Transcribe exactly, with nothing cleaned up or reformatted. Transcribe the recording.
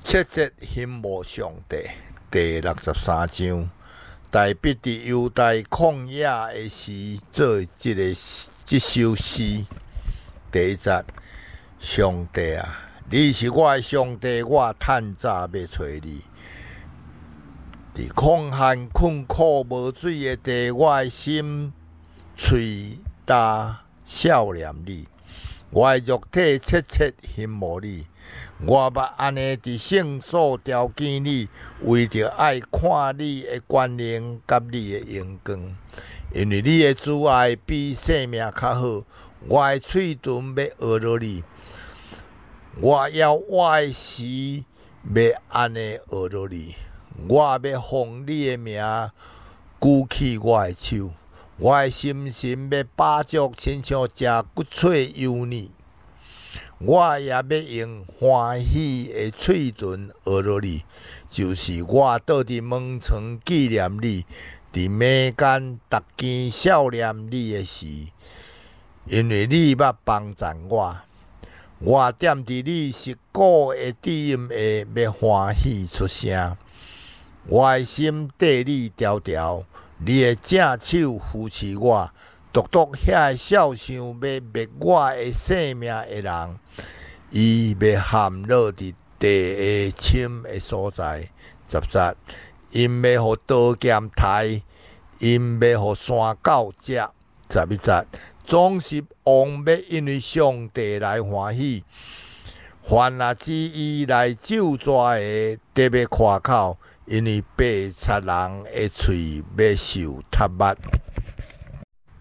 七节hin慕上帝第六十三章，大必伫犹大旷野的时做即、个即首诗。第一节，上帝啊，你是我的上帝，我趁早要找你。伫旷旱困苦无水的地，我的心喙焦少念你，我的肉体切切羡慕你。我捌安尼伫圣所条件你，为着爱看你的权能甲你的荣光，因为你的慈爱比性命较好。我的喙唇要学落你，我要我的时要安尼学落你。我要奉你的名举起我的手，我的心神要饱足，亲像食骨脆油腻。我也要用欢喜的嘴唇学落你，就是我倒伫门床纪念你，伫暝间逐更少念你的事，因为你捌帮助我。我踮伫你膝骨的底荫下，要欢喜出声。我的心缀你条条，你的正手扶持我。独独遐少想要灭我的性命的人，伊要陷落伫地下深的所在。十节，因要互刀剑刣，因要互山狗食。十一节，总是王要因为上帝来欢喜，凡若指伊来咒詛的，得要夸口，因为白贼人的喙要受踢捌。